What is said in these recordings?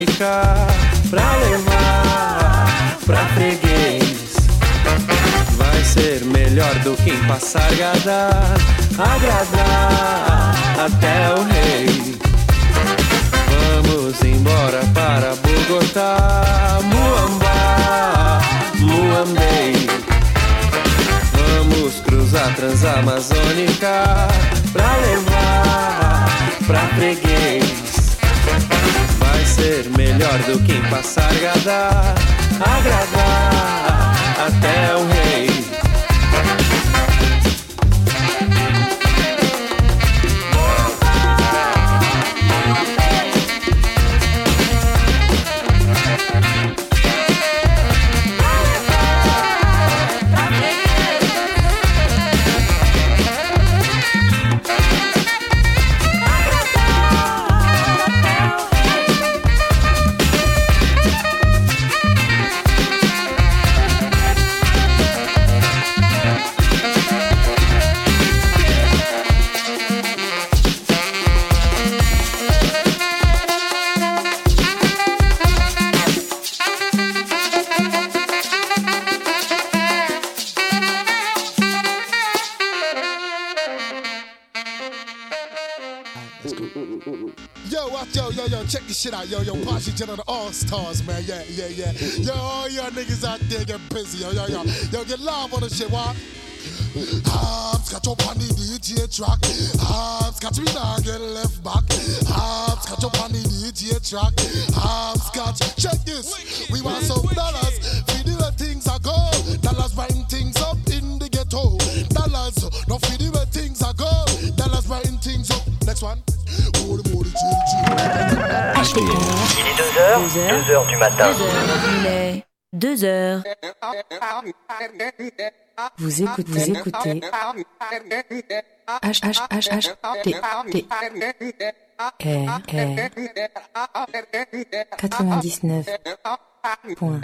Pra levar pra freguês. Vai ser melhor do que em Passargada, agradar até o rei. Vamos embora para Bogotá, Muamba, Muambei. Vamos cruzar Transamazônica pra levar pra freguês. Vai ser melhor do que em Passargada, agradar até o rei. Check this shit out, yo, Posse Jet on the All-Stars, man, yeah. Yo, all y'all niggas out there get busy, yo, get live on the shit, what? Scotch up on the DJ track. Scotch me now get left back. Scotch up on the DJ track. Scotch, check this. We want some dollars. We do the things are gold. Dollars buying things up in the ghetto. Dollars, no feed the way things are gold. Dollars buying things up. Next one. Il est 2h du matin. 2h. Vous écoutez HHHHT R 99.1.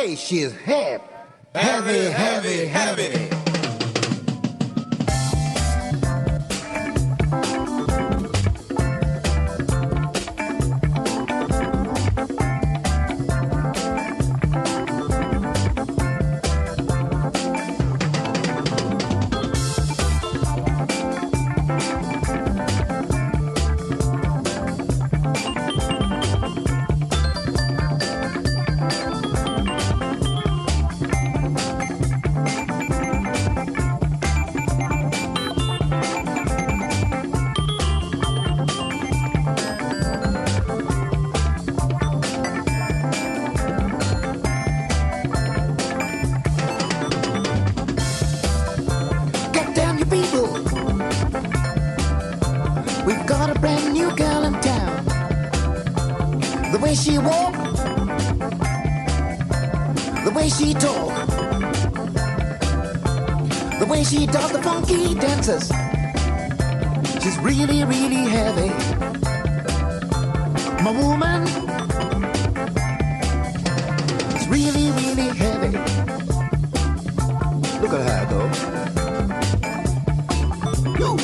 way she's heavy, heavy, heavy, heavy. She walk, the way she talk, the way she does the funky dances, she's really, really heavy. My woman is really, really heavy. Look at her go. Yo.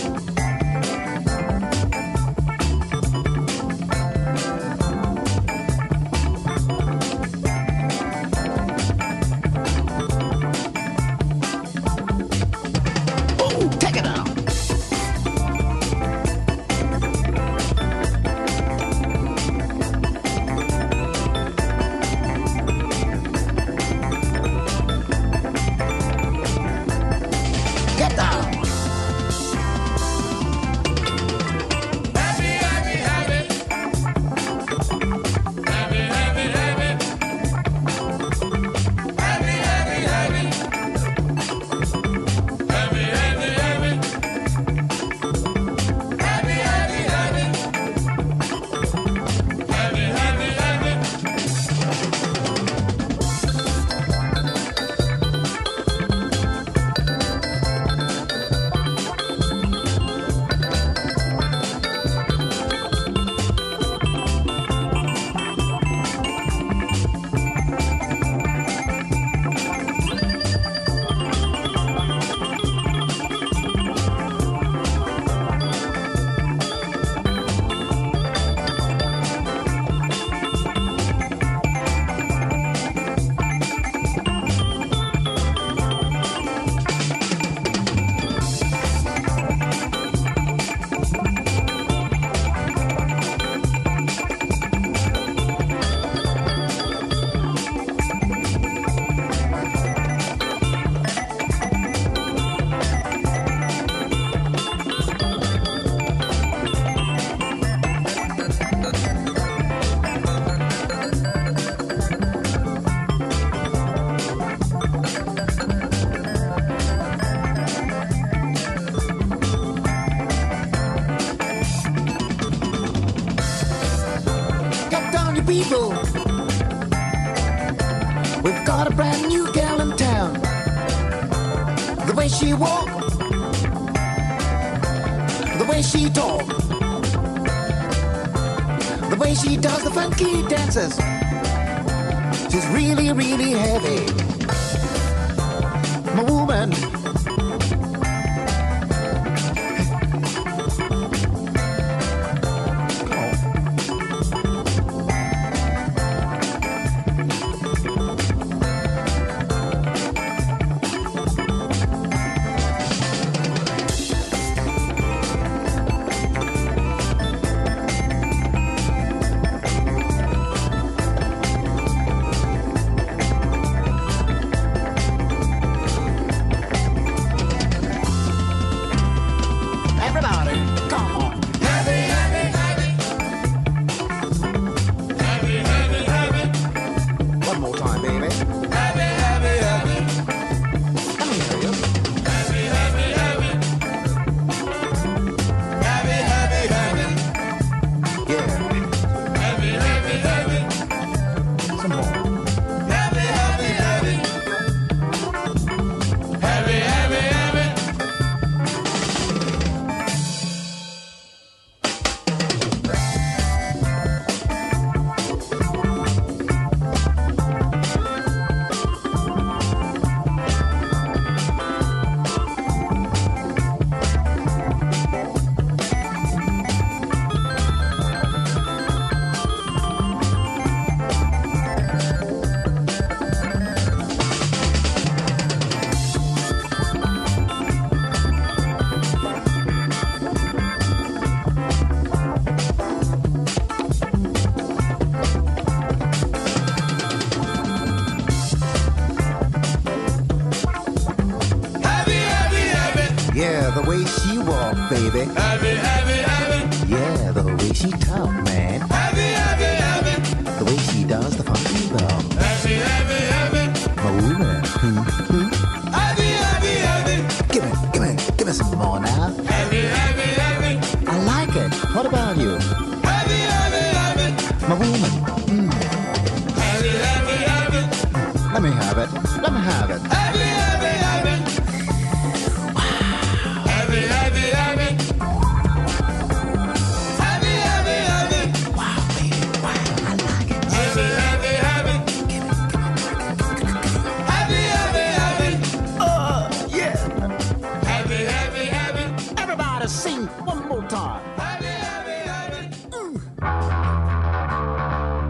People, we've got a brand new gal in town. The way she walk, the way she talk, the way she does the funky dances, she's really, really heavy. My woman. way she walk, baby. Yeah, the way she talk, man. The way she does the funky bum. My woman. Give me some more now. I like it. What about you? My woman. Let me have it. Let me have it. Sing one more time.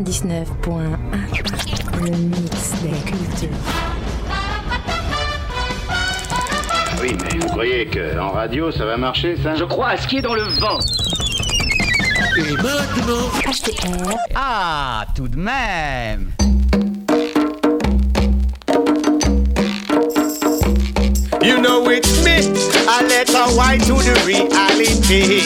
Le mix des cultures. Oui, mais vous croyez qu'en radio, ça va marcher, ça? Je crois à ce qui est dans le vent. Et maintenant, HTR. Ah, tout de même. You know it's me, I let her white to the reality.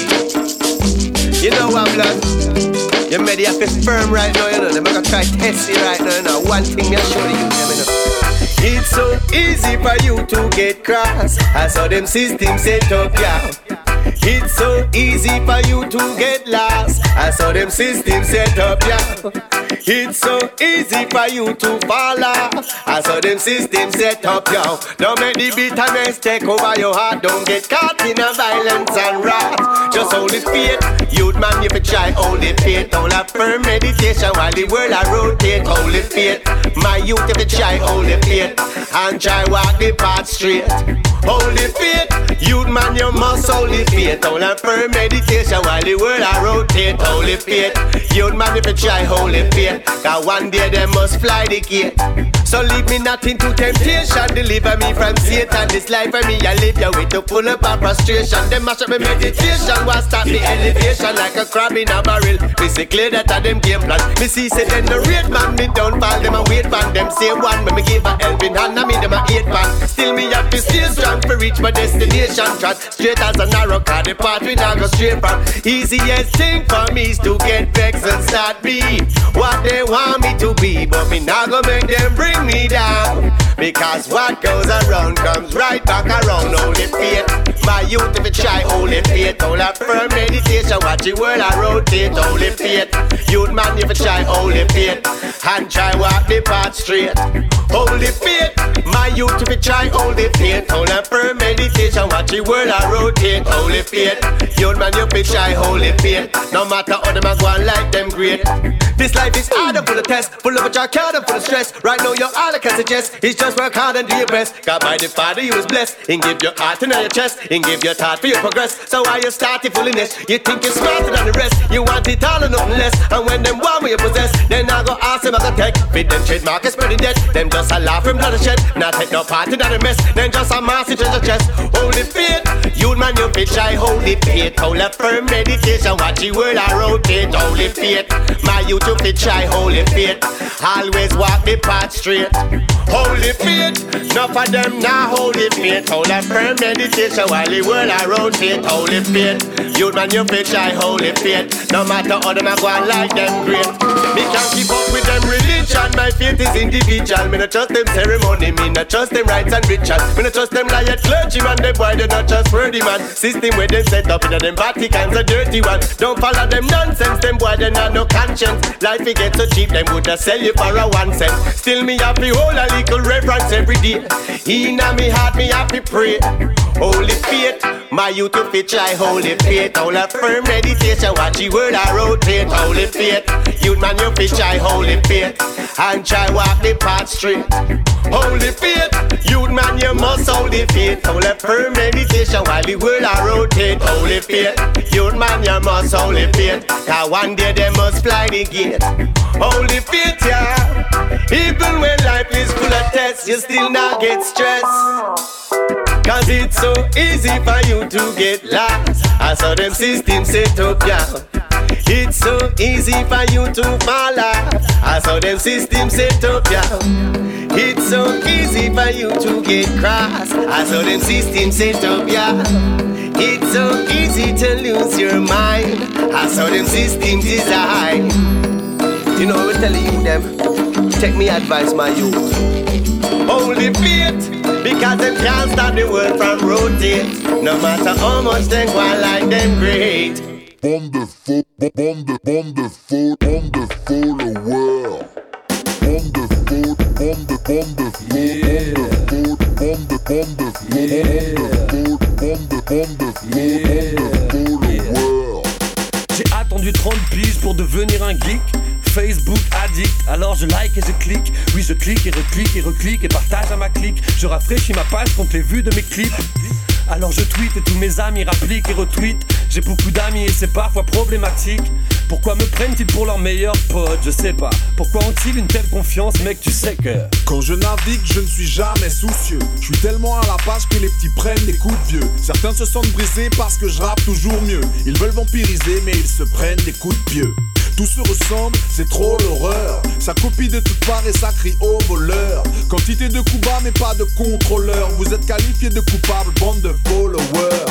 You know what, blood? You made you have to firm right now, you know. They're gonna try to test you right now, you know. One thing me assure you, you know. It's so easy for you to get cross. I saw them systems set up, yeah. It's so easy for you to get lost. I saw them systems set up, yeah. It's so easy for you to fall off. I saw them systems set up, yo. Don't make the bitterness take over your heart. Don't get caught in a violence and wrath. Just hold it faith. Youth man, you can try hold it faith. Don't have firm meditation while the world I rotate. Hold it faith. My youth, you can try hold it faith. And try walk the path straight. Hold it faith. Youth man, you must hold it faith. Don't have firm meditation while the world I rotate. Hold it faith. Youth man, you can try hold it faith. Cause one day they must fly the gate. So leave me not into temptation. Deliver me from Satan. This life for me I live here with to pull up a frustration. Them mash up my meditation. Was start the elevation like a crab in a barrel. Me say clear that a them game plan. Me see say then the rate man. Me don't fall them and wait for them. Say one when me give a helping hand. I me them a 8 man. Still me have to stay strong to reach my destination. Trot straight as an arrow. Cause the path we now go straight from. Easiest thing for me is to get vexed and start be what they want me to be, but me not gonna make them bring me down. Because what goes around comes right back around. Hold it faith. My youth if you try hold it faith. Hold a firm meditation. Watch the world I rotate. Hold it faith. Youth man if you try hold it faith. And try walk the path straight. Hold it faith. My youth if you try hold it faith. Hold a firm meditation. Watch the world I rotate. Hold it faith. Youth man if you try hold it faith. No matter how them a go on like them great. This life is harder full of tests, full of a jack harder full of stress. Right now you're all I can suggest is just work hard and do your best. God by the Father you was blessed. And give your heart and your chest. And give your thought for your progress. So why you start your foolishness? You think you're smarter than the rest. You want it all and nothing less. And when them want what you possess, then I go ask them I go take. Fit them trademark and spreading debt. Them just a laugh from blood and shed. Not take no part in that mess. Then just a massive treasure chest. Hold it faith. You man you fit shy. Hold it faith. Hold a firm meditation. Watch the world I rotate. Hold it faith. My youth you fit shy. Hold it faith. Always walk the path straight. Hold it faith. Enough of them now hold it faith. Hold a firm meditation while the world I rotate. Hold it faith. Youth man you fit shy. Hold it faith. No matter how them a go on like them great. Me can't keep up with them religion. My faith is individual. Me not trust them ceremony. Me not trust them rites and rituals. Me not trust them riot clergyman. Them boy they not trustworthy man. System where they set up in them Vatican's a dirty one. Don't follow them nonsense. Them boy they not no conscience. Life it get so cheap. Them woulda sell you for a 1 cent. Still me have to hold a little reverence every day. Inna me heart me have to pray. Holy faith. My youth to fit try holy faith. Hold a firm meditation. Watch the world I rotate. Holy faith. Youth man you fit try holy faith. And try walk the path straight. Holy faith. Youth man you must hold the faith. Hold a firm meditation while the world I rotate. Holy faith. Youth man you must hold the faith. Cause one day they must fly the gate. Holy faith, yeah. Even when life is full of tests, you still not get stressed. Cause it's so easy for you to get lost. I saw them systems set up, yeah. It's so easy for you to fall off. I saw them systems set up, yeah. It's so easy for you to get cross. I saw them systems set up, yeah. It's so easy to lose your mind. I saw them systems design. You know we're telling you them. Take me advice, my youth. Hold the faith. Because them can't stop the world from rotate. No matter how much they go like them great. Bomb the world. Bomb the world. J'ai attendu 30 piges pour devenir un geek. Facebook addict, alors je like et je clique. Oui je clique et reclique et partage à ma clique. Je rafraîchis ma page contre les vues de mes clips. Alors je tweet et tous mes amis rappliquent et retweetent. J'ai beaucoup d'amis et c'est parfois problématique. Pourquoi me prennent-ils pour leur meilleur pote? Je sais pas. Pourquoi ont-ils une telle confiance, mec, tu sais que quand je navigue, je ne suis jamais soucieux. Je suis tellement à la page que les petits prennent des coups de vieux. Certains se sentent brisés parce que je rappe toujours mieux. Ils veulent vampiriser mais ils se prennent des coups de pieux. Tout se ressemble, c'est trop l'horreur. Ça copie de toutes parts et ça crie au voleur. Quantité de coups bas mais pas de contrôleur. Vous êtes qualifiés de coupables, bande de followers.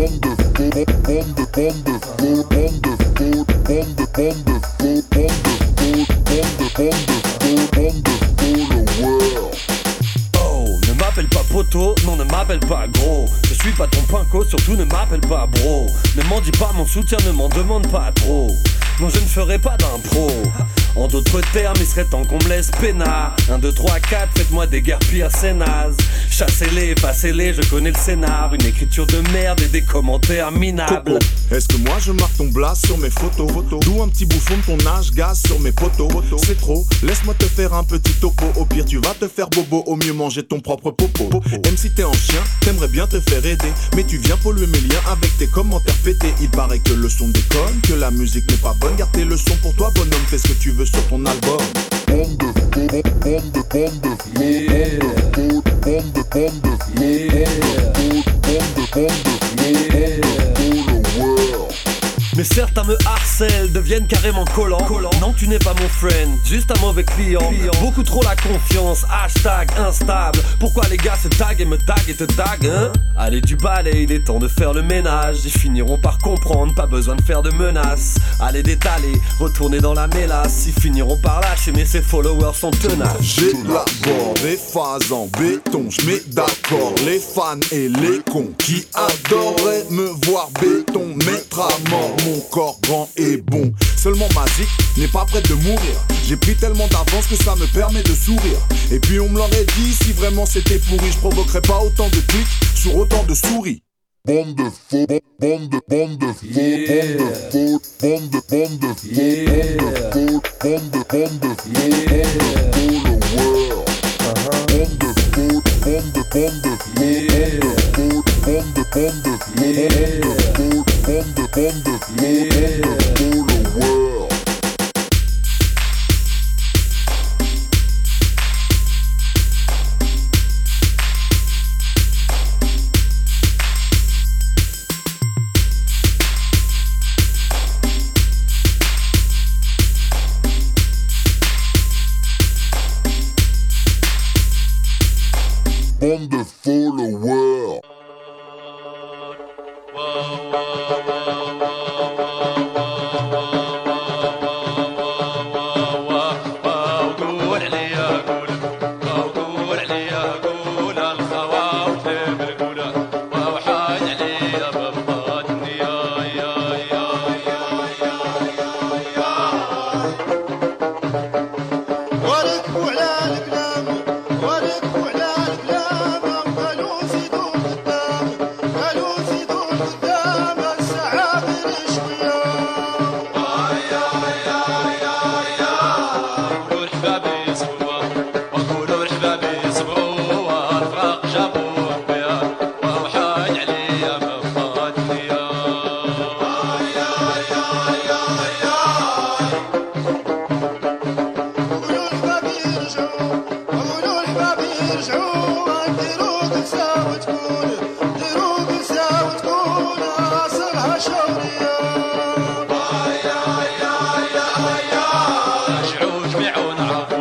Oh, ne m'appelle pas poteau, non ne m'appelle pas gros. Je suis pas ton pinko, surtout ne m'appelle pas bro. Ne m'en dis pas mon soutien, ne m'en demande pas trop. Non, je ne ferai pas d'impro. En d'autres termes, il serait temps qu'on me laisse peinard. 1, 2, 3, 4, faites-moi des guerres pires, c'est naze. Chassez-les, effacez-les, je connais le scénar. Une écriture de merde et des commentaires minables. Est-ce que moi je marque ton blast sur mes photos? D'où un petit bouffon de ton âge, gaz sur mes poteaux. C'est trop, laisse-moi te faire un petit topo. Au pire tu vas te faire bobo, au mieux manger ton propre popo. Même si t'es en chien, t'aimerais bien te faire aider. Mais tu viens polluer mes liens avec tes commentaires pétés. Il paraît que le son déconne, que la musique n'est pas bonne. Garde tes leçons pour toi bonhomme, fais ce que tu veux sur ton album. Mais certains me harcèlent, deviennent carrément collants. Non, tu n'es pas mon friend, juste un mauvais client. Beaucoup trop la confiance, hashtag instable. Pourquoi les gars se taguent et me taguent et te taguent, hein? Allez du balai, il est temps de faire le ménage. Ils finiront par comprendre, pas besoin de faire de menaces. Allez détaler, retourner dans la mélasse. Ils finiront par lâcher, mais ses followers sont tenaces. J'élabore des phases en béton, j'mets d'accord les fans et les cons qui adoreraient me voir béton mettre à mort. Mon corps grand et bon. Seulement ma zik n'est pas prête de mourir. J'ai pris tellement d'avance que ça me permet de sourire. Et puis on me l'aurait dit, si vraiment c'était pourri, je provoquerais pas autant de clics sur autant de souris. Bande de faux, bande de faux, bande de faux, bande de faux, bande de faux, bande de faux, bande de followers. جميعون